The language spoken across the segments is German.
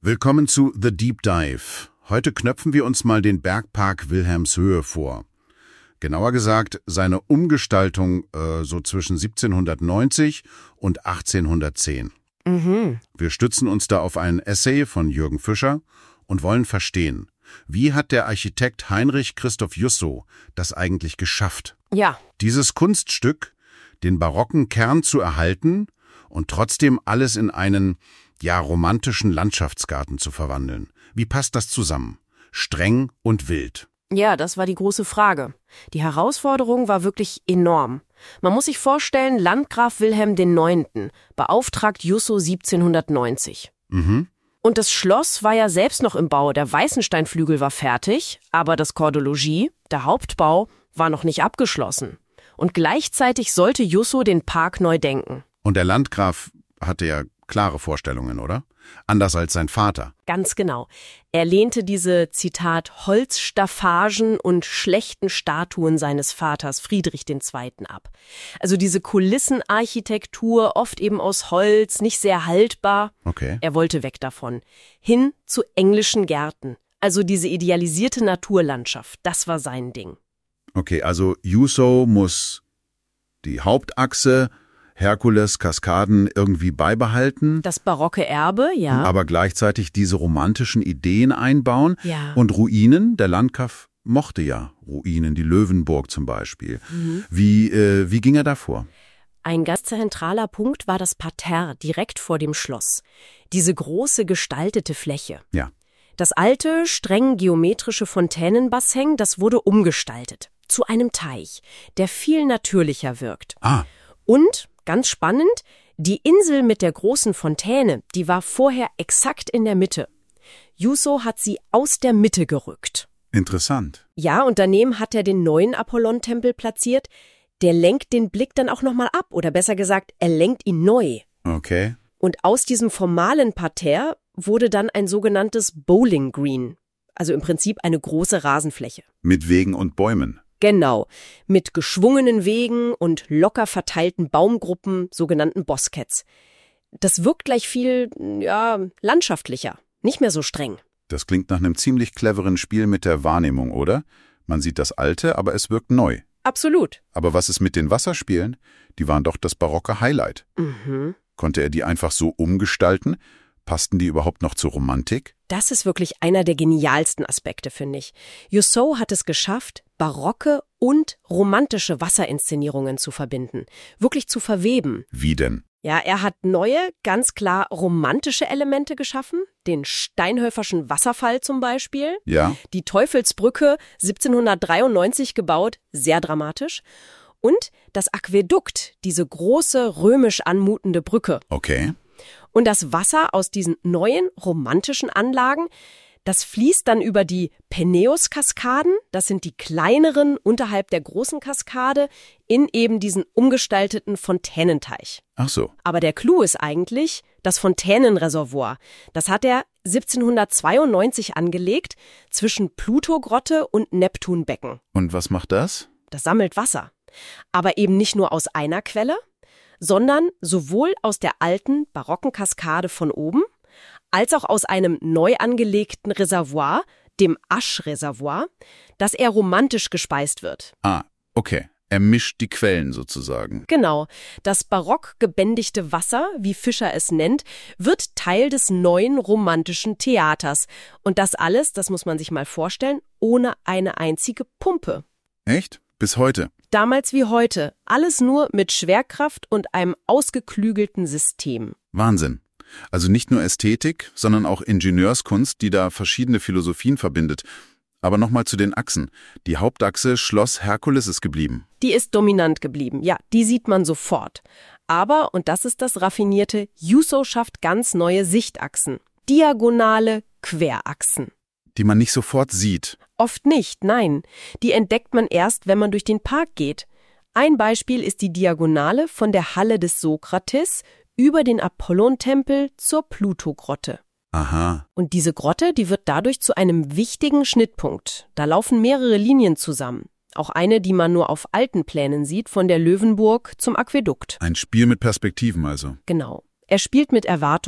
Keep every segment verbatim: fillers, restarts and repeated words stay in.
Willkommen zu The Deep Dive. Heute knöpfen wir uns mal den Bergpark Wilhelmshöhe vor. Genauer gesagt seine Umgestaltung äh, so zwischen siebzehnhundertneunzig und achtzehnhundertzehn. Mhm. Wir stützen uns da auf einen Essay von Jürgen Fischer und wollen verstehen, wie hat der Architekt Heinrich Christoph Jusso das eigentlich geschafft? Ja. Dieses Kunststück, den barocken Kern zu erhalten und trotzdem alles in einen, ja, romantischen Landschaftsgarten zu verwandeln. Wie passt das zusammen? Streng und wild. Ja, das war die große Frage. Die Herausforderung war wirklich enorm. Man muss sich vorstellen, Landgraf Wilhelm der Neunte beauftragt Jusso siebzehnhundertneunzig. Mhm. Und das Schloss war ja selbst noch im Bau. Der Weißensteinflügel war fertig, aber das Corps de Logis, der Hauptbau, war noch nicht abgeschlossen. Und gleichzeitig sollte Jusso den Park neu denken. Und der Landgraf hatte ja klare Vorstellungen, oder? Anders als sein Vater. Ganz genau. Er lehnte diese, Zitat, Holzstaffagen und schlechten Statuen seines Vaters Friedrich der Zweite ab. Also diese Kulissenarchitektur, oft eben aus Holz, nicht sehr haltbar. Okay. Er wollte weg davon. Hin zu englischen Gärten. Also diese idealisierte Naturlandschaft, das war sein Ding. Okay, also Jusso muss die Hauptachse, Herkules, Kaskaden irgendwie beibehalten. Das barocke Erbe, ja. Aber gleichzeitig diese romantischen Ideen einbauen. Ja. Und Ruinen, der Landgraf mochte ja Ruinen, die Löwenburg zum Beispiel. Mhm. Wie, äh, wie ging er da vor? Ein ganz zentraler Punkt war das Parterre direkt vor dem Schloss. Diese große gestaltete Fläche. Ja. Das alte, streng geometrische Fontänenbassin, das wurde umgestaltet. Zu einem Teich, der viel natürlicher wirkt. Ah. Und, ganz spannend, die Insel mit der großen Fontäne, die war vorher exakt in der Mitte. Jusso hat sie aus der Mitte gerückt. Interessant. Ja, und daneben hat er den neuen Apollontempel platziert. Der lenkt den Blick dann auch nochmal ab, oder besser gesagt, er lenkt ihn neu. Okay. Und aus diesem formalen Parterre wurde dann ein sogenanntes Bowling Green, also im Prinzip eine große Rasenfläche. Mit Wegen und Bäumen. Genau, mit geschwungenen Wegen und locker verteilten Baumgruppen, sogenannten Bosquets. Das wirkt gleich viel, ja, landschaftlicher, nicht mehr so streng. Das klingt nach einem ziemlich cleveren Spiel mit der Wahrnehmung, oder? Man sieht das Alte, aber es wirkt neu. Absolut. Aber was ist mit den Wasserspielen? Die waren doch das barocke Highlight. Mhm. Konnte er die einfach so umgestalten? Passten die überhaupt noch zur Romantik? Das ist wirklich einer der genialsten Aspekte, finde ich. Jusso hat es geschafft, barocke und romantische Wasserinszenierungen zu verbinden, wirklich zu verweben. Wie denn? Ja, er hat neue, ganz klar romantische Elemente geschaffen, den Steinhöferschen Wasserfall zum Beispiel, Ja. die Teufelsbrücke siebzehnhundertdreiundneunzig gebaut, sehr dramatisch, und das Aquädukt, diese große römisch anmutende Brücke. Okay. Und das Wasser aus diesen neuen romantischen Anlagen, das fließt dann über die Peneus-Kaskaden, das sind die kleineren unterhalb der großen Kaskade, in eben diesen umgestalteten Fontänenteich. Ach so. Aber der Clou ist eigentlich das Fontänenreservoir. Das hat er siebzehnhundertzweiundneunzig angelegt zwischen Pluto-Grotte und Neptunbecken. Und was macht das? Das sammelt Wasser. Aber eben nicht nur aus einer Quelle, sondern sowohl aus der alten barocken Kaskade von oben, als auch aus einem neu angelegten Reservoir, dem Aschreservoir, das eher romantisch gespeist wird. Ah, okay. Er mischt die Quellen sozusagen. Genau. Das barock gebändigte Wasser, wie Fischer es nennt, wird Teil des neuen romantischen Theaters. Und das alles, das muss man sich mal vorstellen, ohne eine einzige Pumpe. Echt? Bis heute? Damals wie heute. Alles nur mit Schwerkraft und einem ausgeklügelten System. Wahnsinn. Also nicht nur Ästhetik, sondern auch Ingenieurskunst, die da verschiedene Philosophien verbindet. Aber nochmal zu den Achsen. Die Hauptachse Schloss Herkules ist geblieben. Die ist dominant geblieben, ja, die sieht man sofort. Aber, und das ist das Raffinierte, Jusso schafft ganz neue Sichtachsen. Diagonale Querachsen. Die man nicht sofort sieht. Oft nicht, nein. Die entdeckt man erst, wenn man durch den Park geht. Ein Beispiel ist die Diagonale von der Halle des Sokrates über den Apollontempel zur Pluto-Grotte. Aha. Und diese Grotte, die wird dadurch zu einem wichtigen Schnittpunkt. Da laufen mehrere Linien zusammen. Auch eine, die man nur auf alten Plänen sieht, von der Löwenburg zum Aquädukt. Ein Spiel mit Perspektiven also. Genau. Er spielt mit Erwartungen.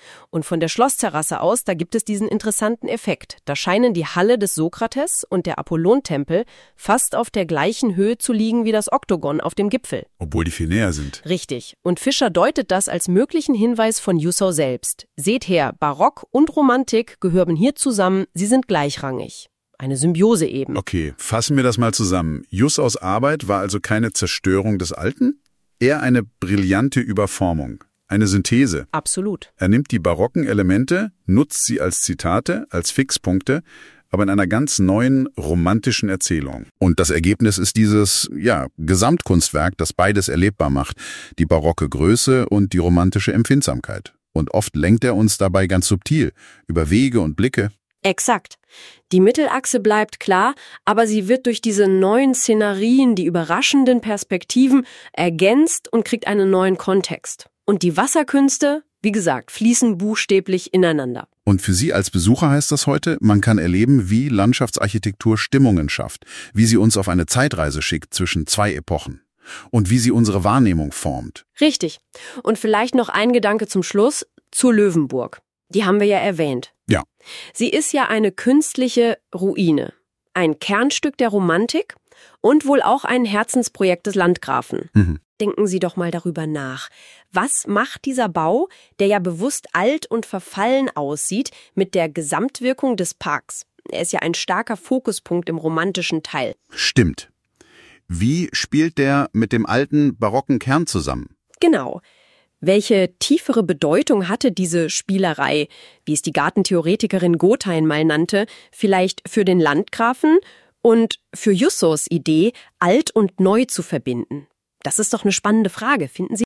Und von der Schlossterrasse aus, da gibt es diesen interessanten Effekt. Da scheinen die Halle des Sokrates und der Apollontempel fast auf der gleichen Höhe zu liegen wie das Oktogon auf dem Gipfel. Obwohl die viel näher sind. Richtig. Und Fischer deutet das als möglichen Hinweis von Jussau selbst. Seht her, Barock und Romantik gehören hier zusammen, sie sind gleichrangig. Eine Symbiose eben. Okay, fassen wir das mal zusammen. Jussaus Arbeit war also keine Zerstörung des Alten, eher eine brillante Überformung. Eine Synthese. Absolut. Er nimmt die barocken Elemente, nutzt sie als Zitate, als Fixpunkte, aber in einer ganz neuen romantischen Erzählung. Und das Ergebnis ist dieses, ja, Gesamtkunstwerk, das beides erlebbar macht. Die barocke Größe und die romantische Empfindsamkeit. Und oft lenkt er uns dabei ganz subtil, über Wege und Blicke. Exakt. Die Mittelachse bleibt klar, aber sie wird durch diese neuen Szenarien, die überraschenden Perspektiven ergänzt und kriegt einen neuen Kontext. Und die Wasserkünste, wie gesagt, fließen buchstäblich ineinander. Und für Sie als Besucher heißt das heute, man kann erleben, wie Landschaftsarchitektur Stimmungen schafft, wie sie uns auf eine Zeitreise schickt zwischen zwei Epochen und wie sie unsere Wahrnehmung formt. Richtig. Und vielleicht noch ein Gedanke zum Schluss zur Löwenburg. Die haben wir ja erwähnt. Ja. Sie ist ja eine künstliche Ruine, ein Kernstück der Romantik und wohl auch ein Herzensprojekt des Landgrafen. Mhm. Denken Sie doch mal darüber nach. Was macht dieser Bau, der ja bewusst alt und verfallen aussieht, mit der Gesamtwirkung des Parks? Er ist ja ein starker Fokuspunkt im romantischen Teil. Stimmt. Wie spielt der mit dem alten barocken Kern zusammen? Genau. Welche tiefere Bedeutung hatte diese Spielerei, wie es die Gartentheoretikerin Gothein mal nannte, vielleicht für den Landgrafen und für Jussaus Idee, alt und neu zu verbinden? Das ist doch eine spannende Frage, finden Sie?